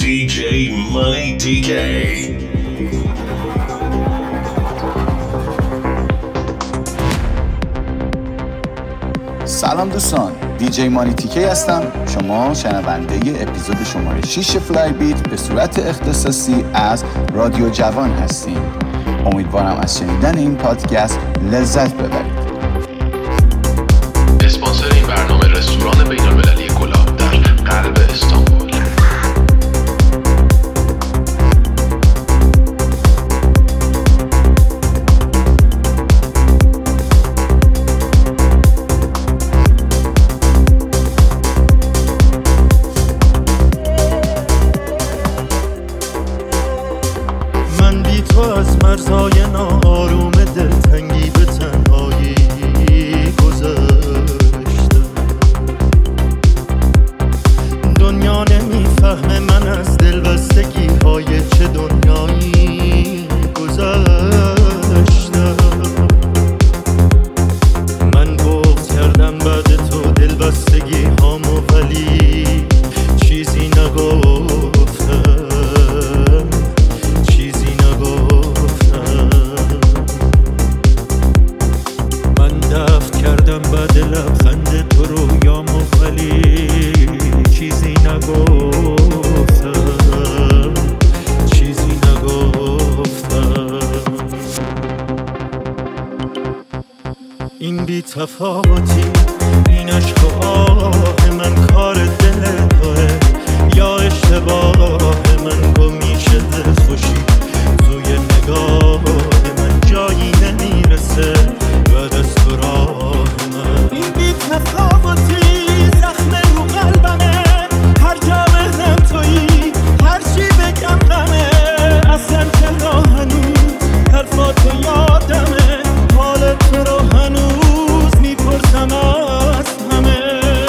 DJ Money DK. سلام دوستان، دیجی مانی تیکی هستم. شما شنونده اپیزود شماره 6 فلای بیت به صورت اختصاصی از رادیو جوان هستیم. امیدوارم از شنیدن این پادکست لذت ببرید. اسپانسر این برنامه رستوران بین‌المللی گلاب در قلب استانبول. تو از مرزهای ناآروم دلتنگی به تنهایی گذشتم. دنیا نمیفهمه من از دلبستگی های چه دنیایی گذشتم. من گفت کردم بعد تو دلبستگی هامو، ولی چیزی نگفتم. بعد لبخند تو رویامو، ولی چیزی نگفتم. این بی تفاوتی، این عشق و آه من کار دل توه یا اشتباه من؟ گم میشه دلخوشی توی نگاه من، جایی نمیرسه بعد از تو راه من. این بی تفاوتی زخم رو قلبمه، هر جا بزنم تویی، هر چی بگم غمه. اصلا چرا هنوز حرفاتو یادمه، حال تو رو هنوز میپرسم از همه.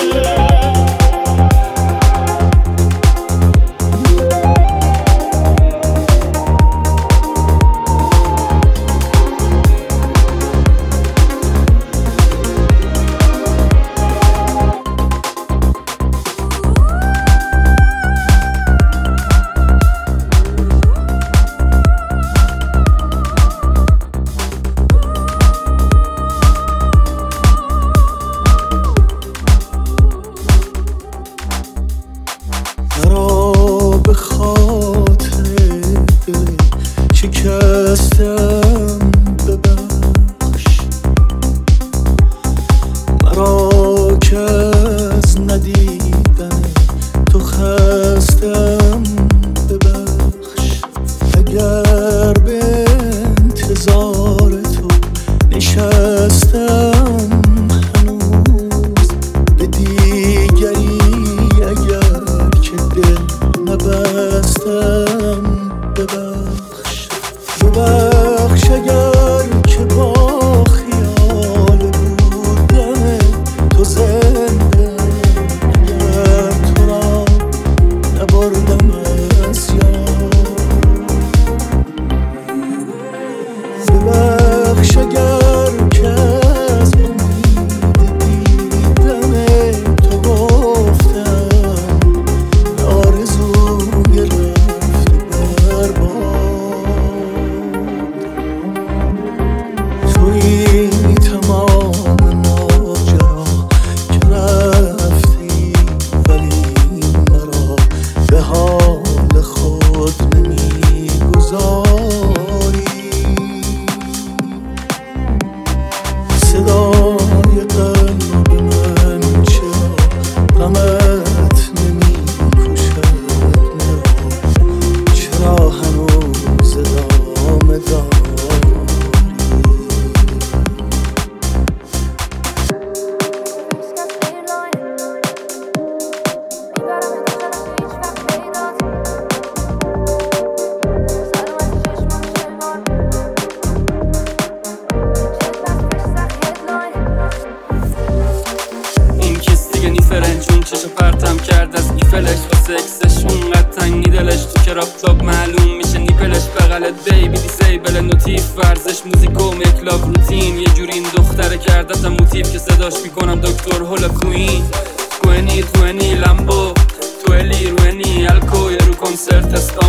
کراپ معلوم میشه نیپلش بغلت بیبی دیسیبل نوتیف ورزش موزیک و مکلاف روتین یه جوری این دختره کردتم موتیف که صداش میکنم دکتر هولا کوین 20 لامبو 20 روینی الکو یه رو کنسر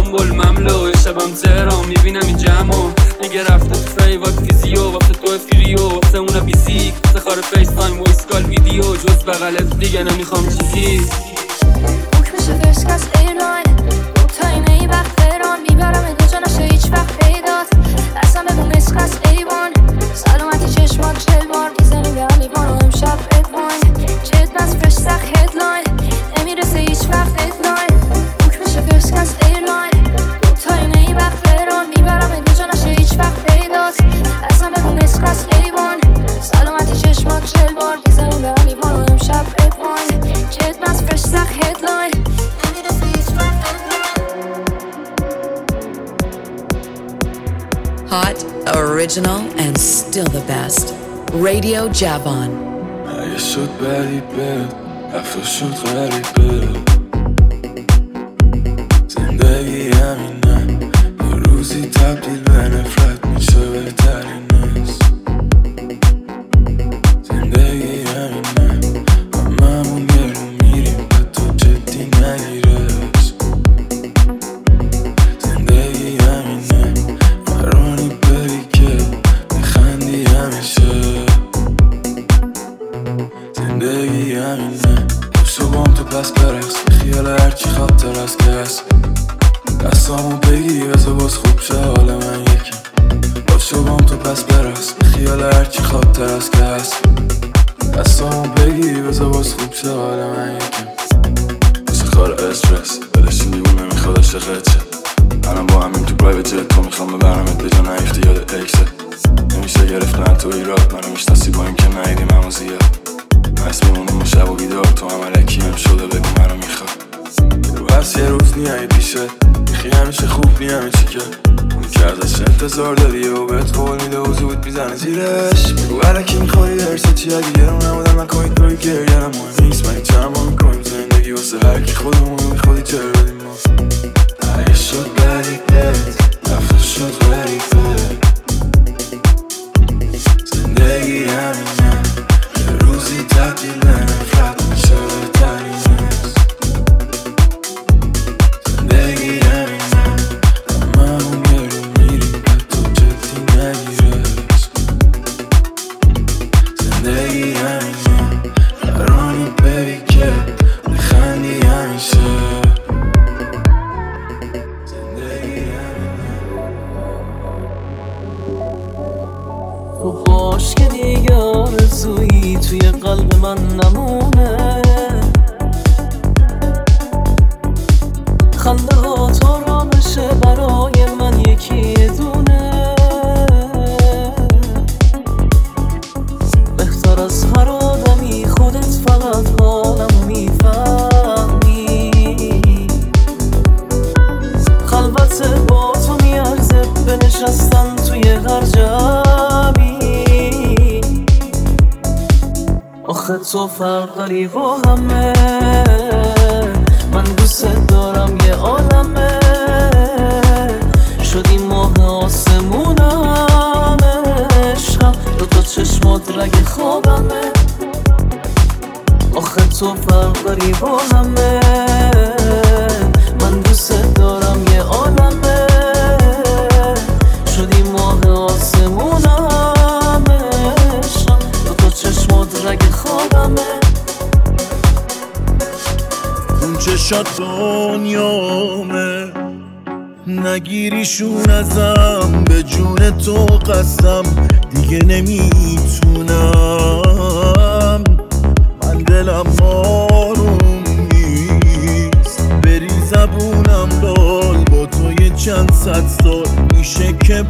استانبول مملو شبم تهران میبینم این جمعو میگه رفته تو فیوات فیزیو واسه تو فیریو واسه اونا بیزیک واسه خار فیس تایم و اسکال ویدیو جز بغلت دیگه نمیخوام چیزی بوک میشه فرسکس ایرلاین تا اینه ای وقت تهران میبرم دو جا نشه هیچ وقت پیدات دستم بگو مسکس ایوان سلامتی چشمات 40 بار میزنی به هم لیوان و امشب ادواین چت بس فرش سخ هدلاین نمیرسه هیچ وقت ادلاین بوک میشه فرسکس ایرلاین تا اینه ای وقت تهران میبرم دو جا نشه هیچ وقت پیدات دستم بگو مسکس ایوان سلامتی چشمات 40 بار میزنی به هم لیوان و امشب ادواین چت بس فرش سخ هدلاین نمیرسه هیچ وقت Hot, original, and still the best. Radio Javon. اگه شد بریبه رفت شد غریبه زندگی همینه یه روزی تبدیل به نفرت میشه بهترین است زندگی همینه هممون گرو میریم حتی جدی نگیرش زندگی همینه فرانی بری که بخندی همیشه زندگی همینه پشت بام تو پس برقص خیال هرچی خاطر از که هست دستامو بگیری بزا باز خوب شه حال من یکم پشت بام تو پس برقص خیال هرچی خاطر از که هست دستامو بگیری بزا باز خوب شه حال من یکم بسه خار استرس بلشین دیگون نمیخواد عشقت شه الان با همین تو پرایوت جت تو میخوام ببرمت به جا نیفتی یاد اکست نمیشه گرفتن تو ایراد منو میشناسی با این که نهیدیم همو زیاد پس میمونیم شب و بیدار تو هم علکی هم شده بگو منو میخواد رو هست یه روز نیایی پیشه میخی همیشه خوب نی همه چی که اونی که ازش انتظار داری و بهت قول میده و زود میزنه زیرش بگو علکی میخوری درسه چی اگه گرون نمودم نکنید توی گریرم مهم نیست من این چند ما میکنیم زندگی واسه هرکی خودمون میخوادی چرا بدیم ما اگه شد بریبت رفت شد غریبه زندگی همینه یه روزی تبدیل به نفرت میشه بهترین است زندگی همینه هممون گرو میریم حتی جدی نگیرش زندگی همینه فرانی بری که بخندی همیشه تو باش که دیگه آرزویی توی قلب من نمونه خنده ها تا را بشه برای من یکی دونه بهتر از هر آدمی خودت فقط حالمو میفهمی خلوت با تو میارزه بنشستن توی هر جمعی آخه تو فرقی با همه من دوست دارم یه عالمه شدی ماه آسمونم عشقم دو تا چشمات رگ خوابمه آخه تو فرقی با همه من دوست دارم یه عالمه شدی ماه آسمونم عشقم دو تا چشمات رگ خوابمه اون چشات دنیامه نگیریشون ازم به جون تو قسم دیگه نمیتونم من دلم آروم نیست بری زبونم لال با تو یه چند صد سال میشه که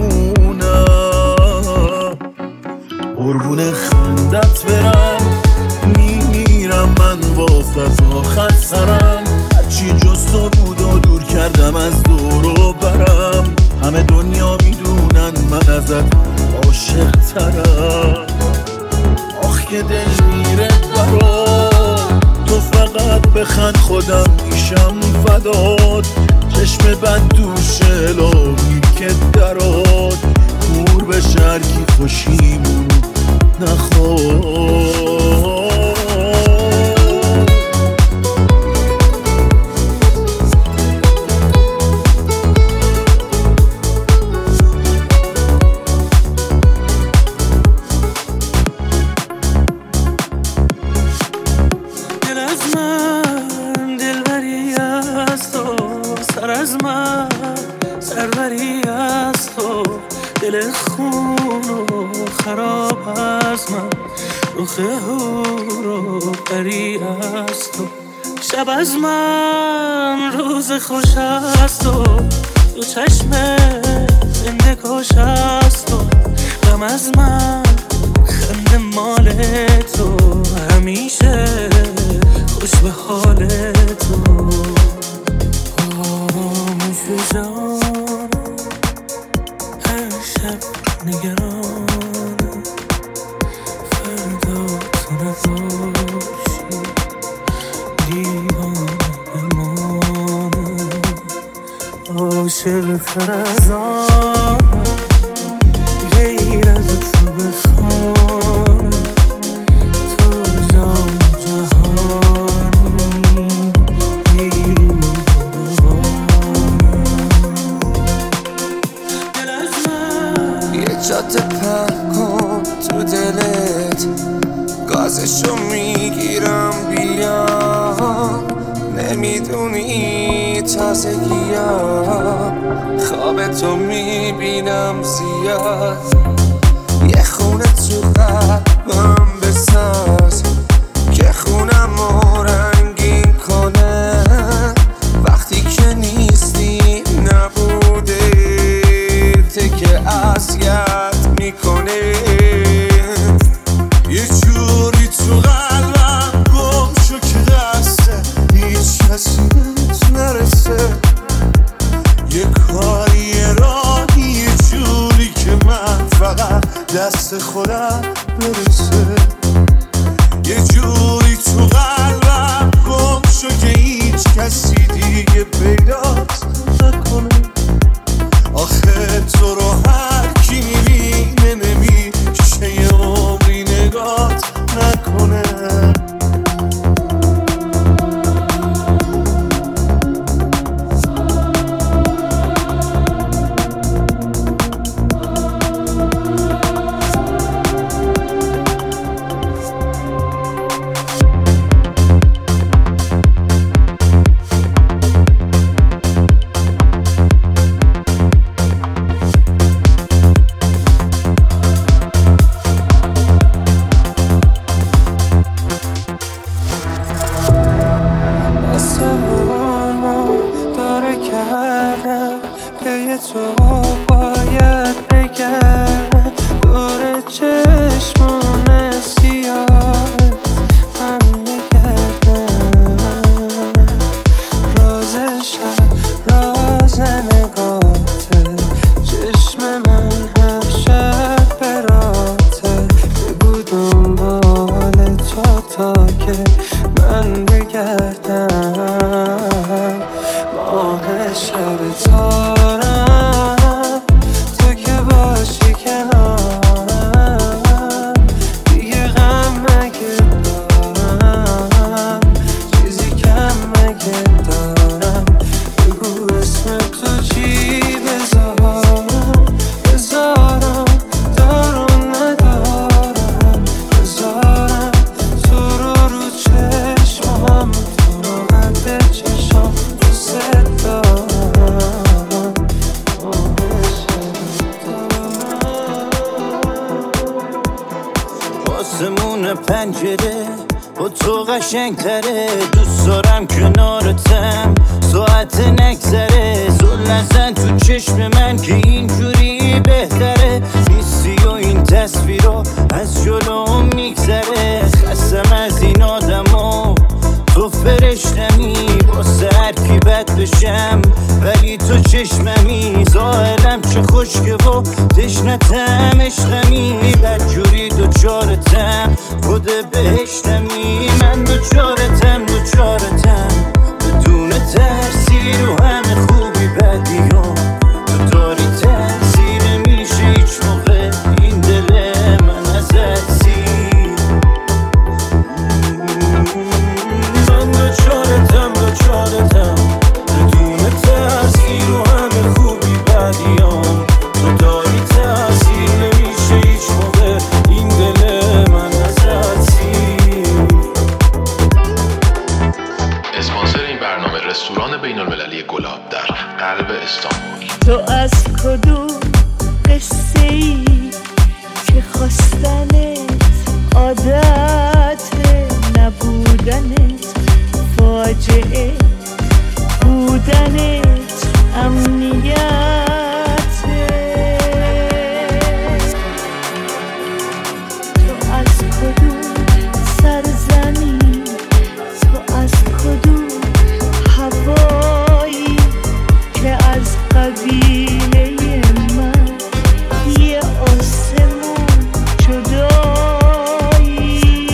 بمونم قربون خندت برم میمیرم من واسه آخر سرم هرچی جز تو بود و دور کردم از دور و برم همه دنیا میدونن من ازت عاشق ترم آخ که دل میره برات تو فقط بخند خودم میشم فدات چشم بد دوشه لاغی که درات کور به شرکی خوشیمون نخواد از من سربری از تو، دل خون و خراب از من، رخ هور و بری از تو. شب از من روز خوش از تو، تو چشم زنده کش از تو. غم از من خنده مال تو، همیشه خوش به حال تو. آموز جان هر شب نگرانم، فردا تو نباشی دیوانه بمانم. عاشق تر از آنم غیر از تو بخوانم، تو جان جهانی دیرو ببانم. یه جاده پر کن تو دلت، گازشو میگیرم بیام. نمیدونی تازگیام، خواب تو میبینم زیاد. یه خونه تو قلبم بساز که خونمو رنگین کنه. وقتی که نیستی نبوده تکه اذیت میکنه. یه جوری تو قلبم گم شو که دسته هیچ کسی نرسه. یه کاری راهی یه جوری که من فقط دست خودم برسه. یه جوری تو قلبم گم شو که هیچ کسی دیگه پیداست نکنه. آخه تو رو هر کی میبینه نمیشه یه عمری نگات نکنه. آسمون پنجره با تو قشنگتره. دوست دارم کنارتم ساعت نگذره. زل نزن تو چشم من که اینجوری بهتره. نیستی و این تصویرها از جلوم میگذره. خستم از این آدما تو فرشتمی. واسه هر کی بد بشم ولی تو چشممی. ظاهرم چه خوشگه و تشنتم عشقمی. بدجوری دوچارتم خود بهشتمی. من دوچارتم بدون ترسی رو همه خوبی بدیام. تو داری تاثیر میشه هیچ موقع این دل من ازت سیر. من دوچارتم بدون ترسی رو همه خوبی بدیام. تو داری تاثیر نمیشه هیچ موقع این دل من ازت سیر. رستوران بین المللی گلاب در قلب استانبول. تو از کدوم قصه ای که خواستنت عادت نبودنت فاجعه بودنت امنیته؟ تو از کدوم سرزمین، تو از کدوم هوایی که از قبیله من یه آسمون جدایی؟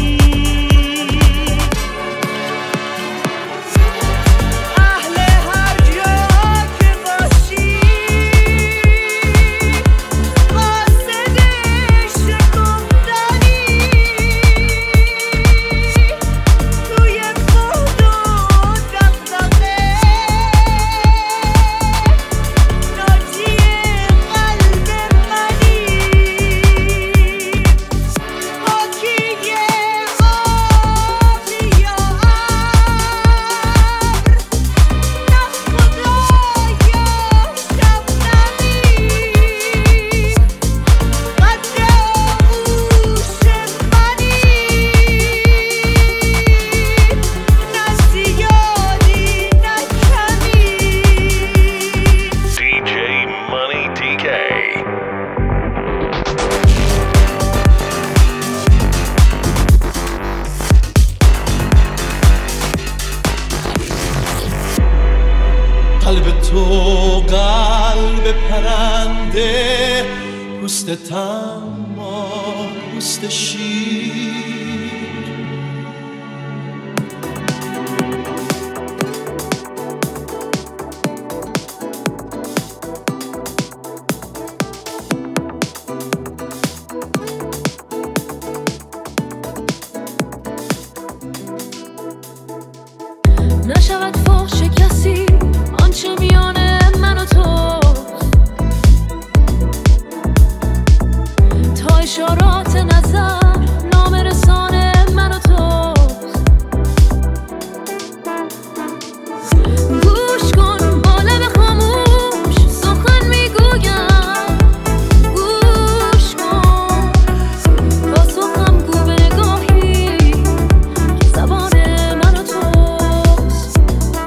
اهل هر جا که باشی قاصد شکفتنی توی خود و دغدغه ناجی قلب منی پاکی آبی یا DJ Money TK. قلب تو قلب پرنده، پوست تما پوست شیر. نشود فحش کسی آنچه میان من و تو، تا اشارات نظر نامرسان من و تو. گوش کن با لب خاموش سخن میگویم، گوش کن با سخم گو به نگاهی که زبان من و توست.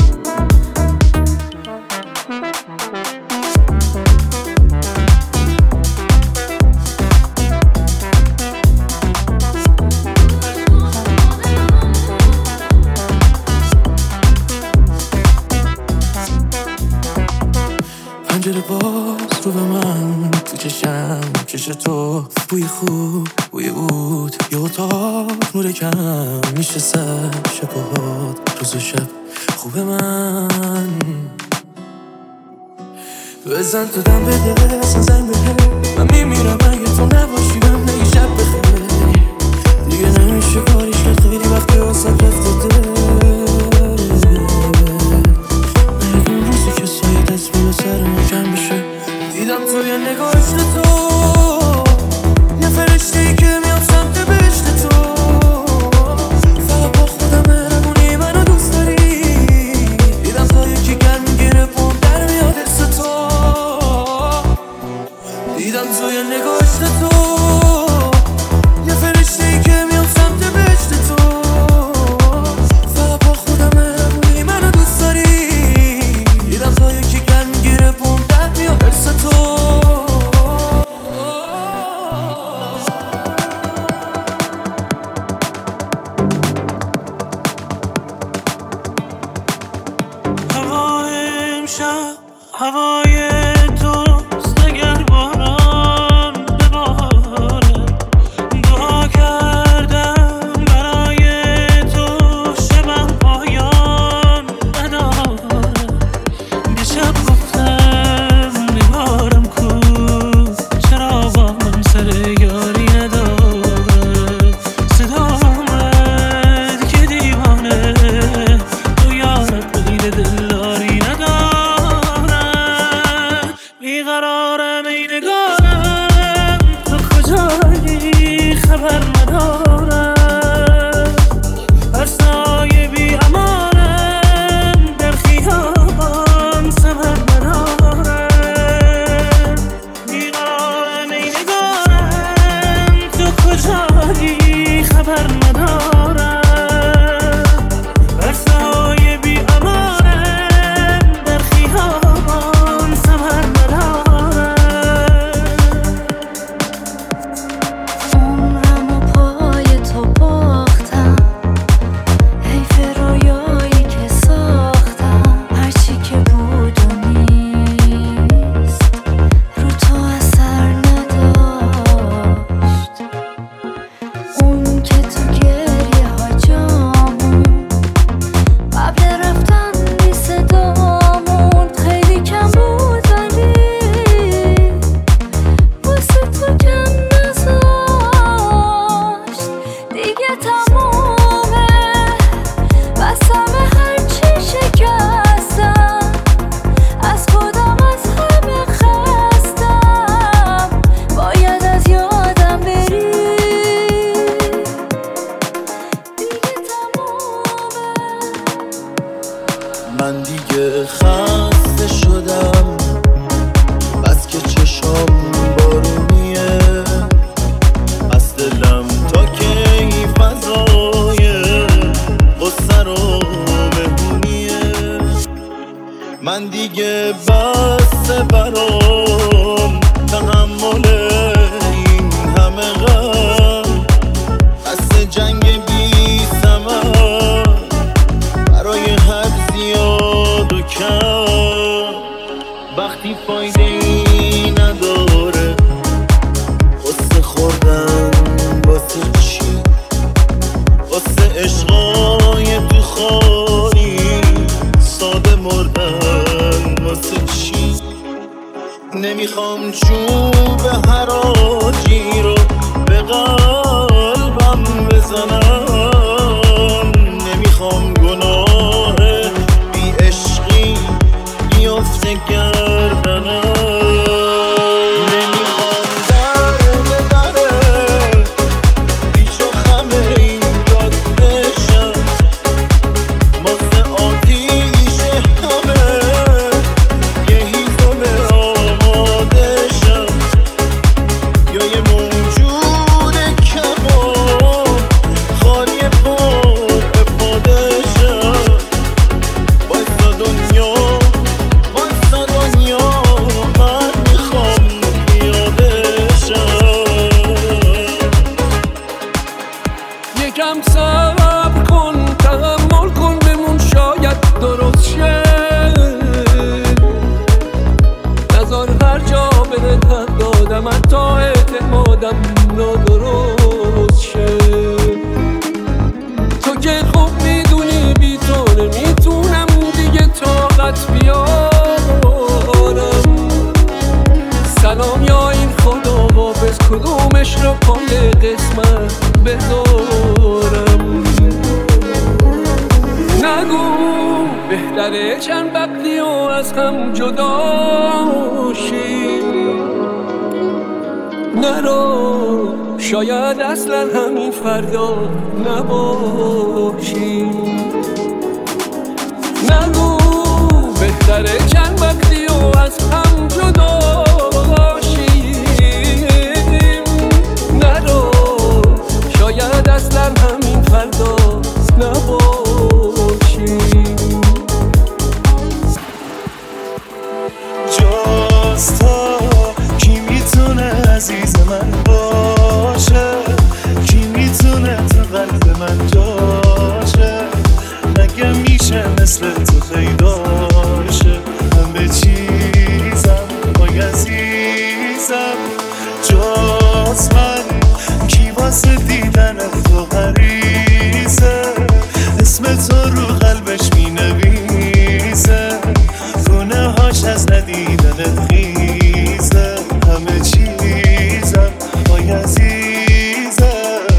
پنجره باز رو به من، تو چشم کش تو، بوی خوب بوی عود، یه اتاق نور کم میشه سر شب و هات، روز و شب خوب من. بزن تو دم بده سازن بده، من میمیرم اگه تو نباشی، من نگی شب بخیر دیگه نمیشه کاریش کرد، خیلی وقتی آسان رفته ده. اون روزی که سایه دست بالا سر ما کم بشه، دیدم توی نگاهش تو یه فرشته‌ای که میاد سمت بهشت تو. فقط با خودم مهربونی منو دوست داری، دیدم تا یکی گرم میگیره پام در میاد حس تو. دیدم توی نگاهش تو یه فرشته‌ای که میاد سمت بهشت تو. فقط با خودم مهربونی منو دوست داری، دیدم تا یکی گرم میگیره پام در میاد حس تو. هوای امشب هوای توست، اگر باران بباره دعا کردم برای تو، شبم پایان نداره. دیشب گفتم نگارم کو، چرا با من سر یاری نداره. صدا آمد که دیوانه تو یارت غیر دلداری نداره. خسته شدم بس که چشام بارونیه از دلم تا که این فضای غصه رو مهمونیه من دیگه بس برام تحمل این همه غم بس جنگ بی ثمر برای هر زیاد و کم وقتی فایده ای نداره قصه خوردن واسه چی واسه عشقای تو خالی ساده مردن واسه چی نمیخوام چوب حراجی رو به قلبم بزنم نمیخوام گناه بی عشقی بیفته گردنم نمیخوام در بیچ و خمه این یاد بشم واسه آتیش همه یه هیزم آماده شم یا یه موجود کمان خالی پر افاده شم واسه دنیا من میخوام پیادشم یکم صبر کن تحمل کن بمون شاید درست شه نذار هر جا بده تن دادم حتی اعتمادم نادرست شه تو که خوب میدونی بی تو نمیتونم دیگه طاقت بیارم سلام یا این خدا حافظ کدومش رو پای قسمت بذارم نگو بهتره چند وقتی و از هم جدا شیم نرو شاید اصلا همین فریاد نباشیم نگو بهتره چند وقتی و از هم جدا شیم نرو شاید اصلا همین فردا نباشیم جاستا کی میتونه عزیز من باشه کی میتونه تو قلب من جاشه مگه میشه مثل تو خیداشه همه چیزم وای عزیزم جاز من کی واسه دیدن تو غریزه اسم تو رو قلبش مینویسه گونه هاش از ندیدن خیزه همه چیزم وای عزیزم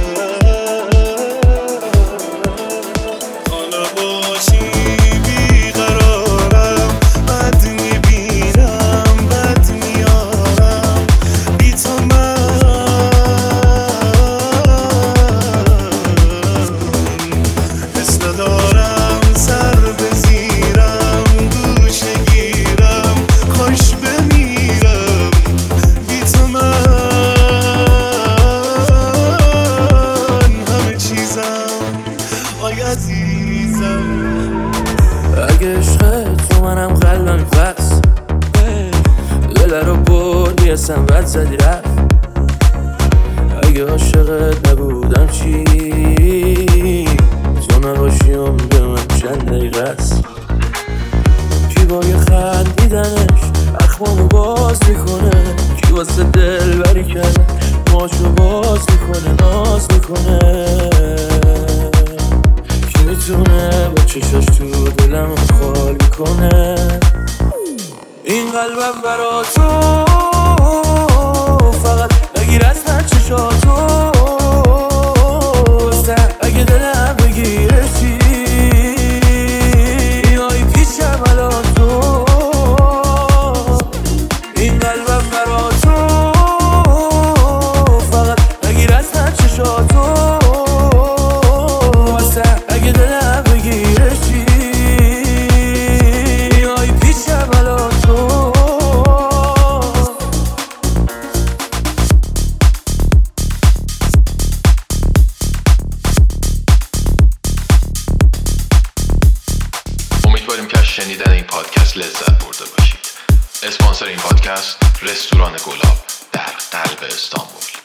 حالا باشی بیقرارم بد میبینم بد میارم بی تو من حس ندارم سر بزیرم گوشه گیرم خوش بمیرم بی تو من همه چیزم آی عزیزم اگه عشق تو منم قلبم پس دل رو بردی اصلا بد زدی رفت اگه عاشقت نبودم چی تو نباشیم به من چند دقیقه است کی با یه خندیدنش اخمامو باز میکنه کی واسه دل بری کرده ماشو باز میکنه ناز میکنه کی میتونه با چشاش تو دلم خالی کنه این قلبم برا تو فقط بگیر از من چشاتو اگه دلم بگیره چی آی پیشم الان تو این قلبم برا تو فقط بگیر از من چشاتو اگه دلم بگیره چی آی اسپانسر این پادکست رستوران گلاب در قلب استانبول.